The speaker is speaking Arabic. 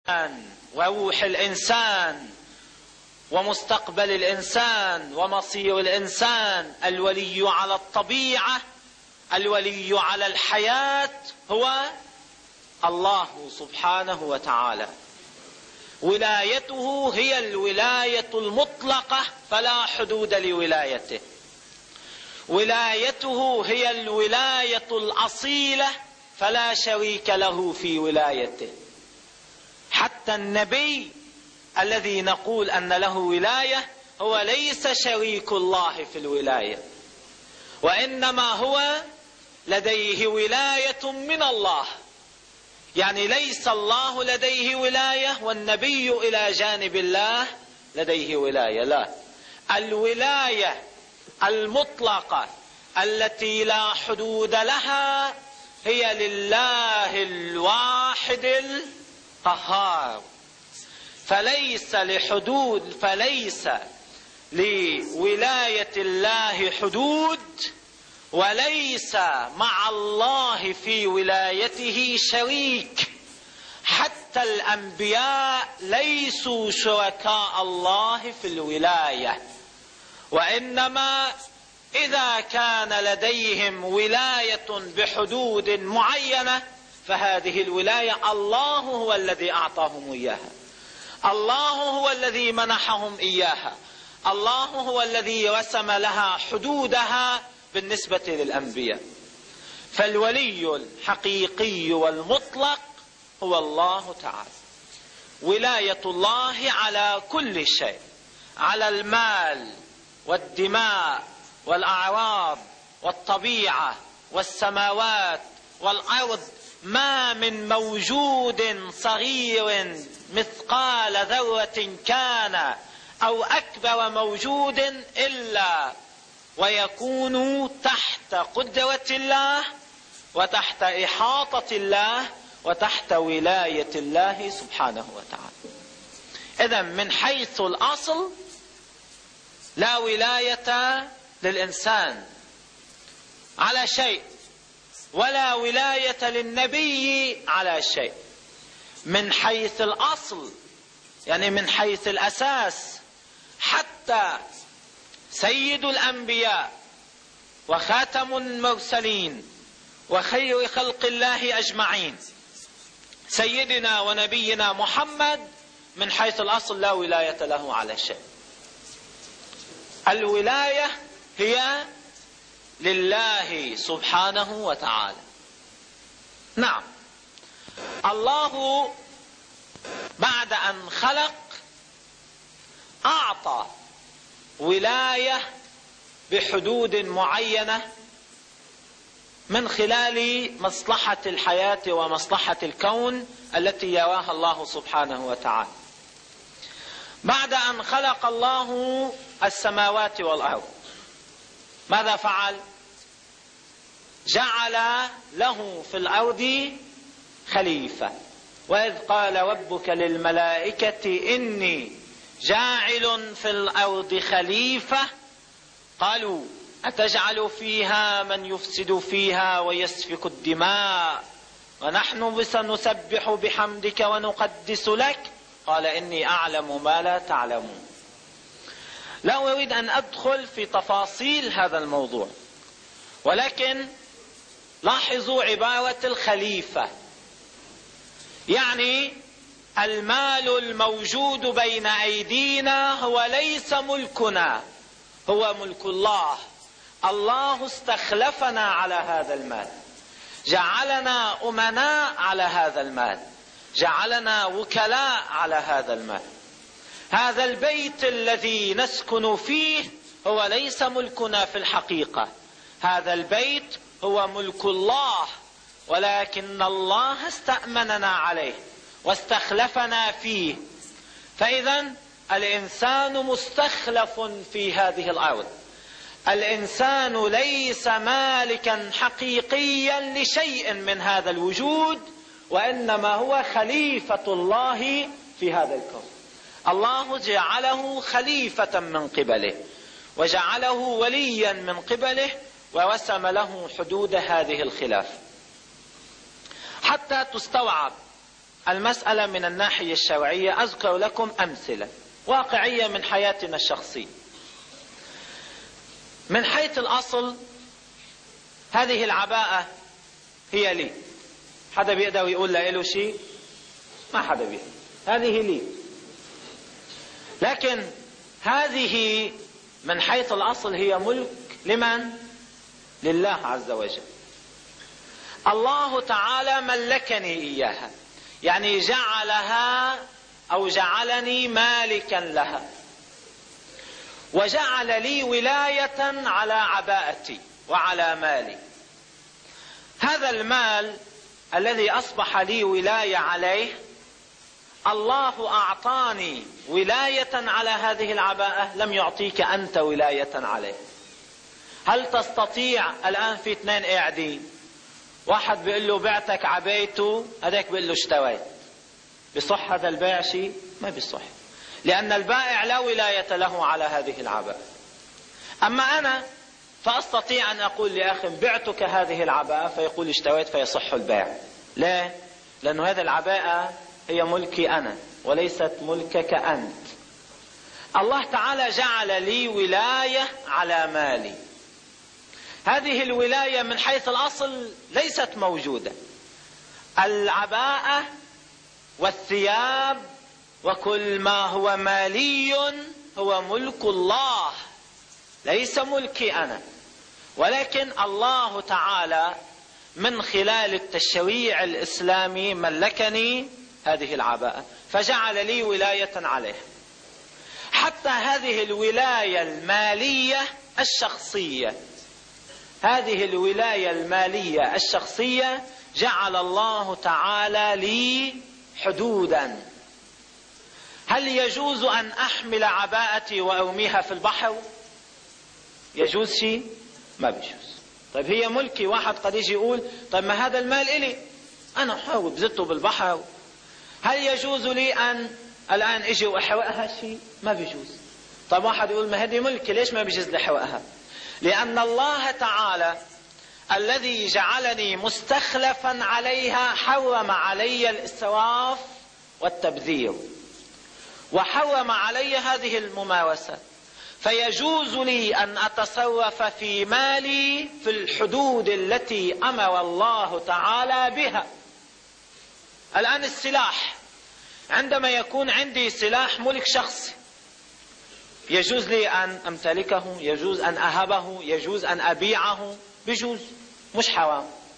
وروح الإنسان ومستقبل الإنسان ومصير الإنسان. الولي على الطبيعة، الولي على الحياة هو الله سبحانه وتعالى. ولايته هي الولاية المطلقة فلا حدود لولايته. ولايته هي الولاية الأصيلة فلا شريك له في ولايته. حتى النبي الذي نقول أن له ولاية هو ليس شريك الله في الولاية، وإنما هو لديه ولاية من الله. يعني ليس الله لديه ولاية والنبي إلى جانب الله لديه ولاية، لا، الولاية المطلقة التي لا حدود لها هي لله الواحد القهار. فليس لولاية الله حدود، وليس مع الله في ولايته شريك. حتى الأنبياء ليسوا شركاء الله في الولاية، وإنما إذا كان لديهم ولاية بحدود معينة فهذه الولاية الله هو الذي أعطاهم إياها، الله هو الذي منحهم إياها، الله هو الذي رسم لها حدودها بالنسبة للأنبياء. فالولي الحقيقي والمطلق هو الله تعالى. ولاية الله على كل شيء، على المال والدماء والأعراض والطبيعة والسماوات والأرض. ما من موجود صغير مثقال ذرة كان أو أكبر موجود إلا ويكون تحت قدرة الله وتحت إحاطة الله وتحت ولاية الله سبحانه وتعالى. إذن من حيث الأصل لا ولاية للإنسان على شيء، ولا ولاية للنبي على شيء. من حيث الأصل يعني من حيث الأساس، حتى سيد الأنبياء وخاتم المرسلين وخير خلق الله أجمعين سيدنا ونبينا محمد من حيث الأصل لا ولاية له على شيء. الولاية هي لله سبحانه وتعالى. نعم، الله بعد أن خلق أعطى ولاية بحدود معينة من خلال مصلحة الحياة ومصلحة الكون التي يراها الله سبحانه وتعالى. بعد أن خلق الله السماوات والأرض ماذا فعل؟ جعل له في الأرض خليفة. وإذ قال ربك للملائكة إني جاعل في الأرض خليفة قالوا أتجعل فيها من يفسد فيها ويسفك الدماء ونحن نسبح بحمدك ونقدس لك قال إني أعلم ما لا تعلمون. لا أريد أن أدخل في تفاصيل هذا الموضوع، ولكن لاحظوا عبارة الخليفة. يعني المال الموجود بين أيدينا هو ليس ملكنا، هو ملك الله. الله استخلفنا على هذا المال، جعلنا أمناء على هذا المال، جعلنا وكلاء على هذا المال. هذا البيت الذي نسكن فيه هو ليس ملكنا في الحقيقة، هذا البيت هو ملك الله، ولكن الله استأمننا عليه واستخلفنا فيه. فإذا الإنسان مستخلف في هذه الأرض. الإنسان ليس مالكا حقيقيا لشيء من هذا الوجود، وإنما هو خليفة الله في هذا الكون. الله جعله خليفة من قبله وجعله وليا من قبله ورسم له حدود هذه الخلافة. حتى تستوعب المسألة من الناحية الشرعية أذكر لكم أمثلة واقعية من حياتنا الشخصية. من حيث الأصل هذه العباءة هي لي، حدا بيقدر يقول له شيء؟ ما حدا بيقدر، هذه لي. لكن هذه من حيث الأصل هي ملك لمن؟ لله عز وجل. الله تعالى ملكني إياها، يعني جعلها أو جعلني مالكا لها، وجعل لي ولاية على عباءتي وعلى مالي. هذا المال الذي أصبح لي ولاية عليه، الله أعطاني ولاية على هذه العباءة، لم يعطيك أنت ولاية عليه. هل تستطيع الآن في اثنين قاعدين، واحد بيقول له بعتك عبايته، هذاك بيقول له اشتويت، بصح هذا البيع شيء؟ ما بصح، لأن البائع لا ولاية له على هذه العباءة. أما أنا فأستطيع أن أقول لأخ بعتك هذه العباءة، فيقول اشتويت فيصح البيع. لا، لأن هذه العباءة هي ملكي أنا وليست ملكك أنت. الله تعالى جعل لي ولاية على مالي. هذه الولاية من حيث الأصل ليست موجودة. العباءة والثياب وكل ما هو مالي هو ملك الله، ليس ملكي أنا. ولكن الله تعالى من خلال التشريع الإسلامي ملكني هذه العباءة، فجعل لي ولاية عليها. حتى هذه الولاية المالية الشخصية، هذه الولاية المالية الشخصية جعل الله تعالى لي حدودا. هل يجوز أن أحمل عباءتي وأرميها في البحر؟ يجوز شيء؟ ما بيجوز. طيب هي ملكي، واحد قد يجي يقول طيب ما هذا المال إلي، أنا حاول بزته بالبحر، هل يجوز لي أن الآن أجي وأحرقها؟ شيء؟ ما بيجوز. طيب واحد يقول ما هذه ملكي، ليش ما بيجوز لي أحرقها؟ لأن الله تعالى الذي جعلني مستخلفا عليها حرم علي الإسراف والتبذير، وحرم علي هذه الممارسة، فيجوز لي أن أتصرف في مالي في الحدود التي أمر الله تعالى بها. الآن السلاح، عندما يكون عندي سلاح ملك شخصي، يجوز لي أن أمتلكه، يجوز أن أهبه، يجوز أن أبيعه، بجوز، مش حرام.